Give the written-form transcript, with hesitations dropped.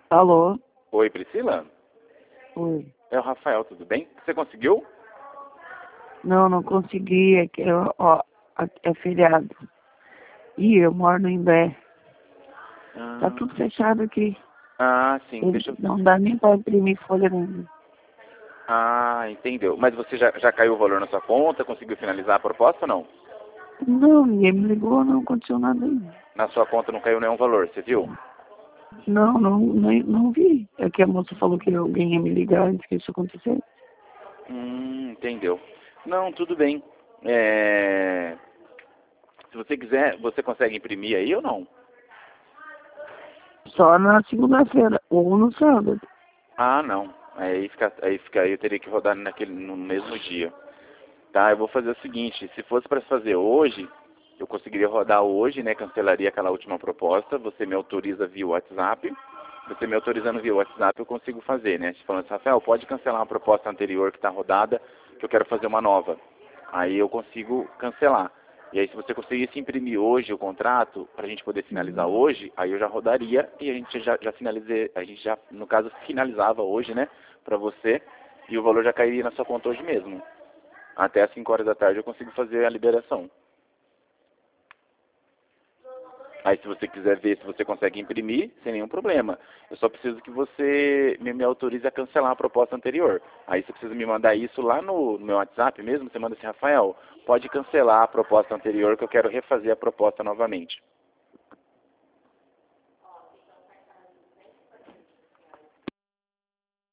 Alô? Oi, Priscila? Oi. É o Rafael, tudo bem? Você conseguiu? Não, não consegui. É que é feriado. Ih, eu moro no Imbé. Tá Ah, tudo fechado aqui. sim, deixa eu... Não dá nem pra imprimir folha nenhuma. Ah, entendeu. Mas você já caiu o valor na sua conta? Conseguiu finalizar a proposta ou não? Não, ninguém me ligou, não aconteceu nada ainda. Na sua conta não caiu nenhum valor, você viu? Não vi. É que a moça falou que alguém ia me ligar antes que isso acontecesse. Entendeu. Não, tudo bem. Se você quiser, você consegue imprimir aí ou não? Só na segunda-feira ou no sábado. Ah, não. Aí eu teria que rodar no mesmo dia. Tá, eu vou fazer o seguinte, se fosse para fazer hoje, eu conseguiria rodar hoje, né? Cancelaria aquela última proposta, você me autoriza via WhatsApp. Você me autorizando via WhatsApp, eu consigo fazer, né? Falando assim, Rafael, pode cancelar uma proposta anterior que está rodada, que eu quero fazer uma nova. Aí eu consigo cancelar. E aí se você conseguisse imprimir hoje o contrato, para a gente poder finalizar hoje, aí eu já rodaria e a gente já finalizei, a gente já, no caso, finalizava hoje, né? Para você, e o valor já cairia na sua conta hoje mesmo. Até às 5 horas da tarde eu consigo fazer a liberação. Aí se você quiser ver se você consegue imprimir, sem nenhum problema. Eu só preciso que você me autorize a cancelar a proposta anterior. Aí você precisa me mandar isso lá no meu WhatsApp mesmo. Você manda assim, Rafael, pode cancelar a proposta anterior que eu quero refazer a proposta novamente.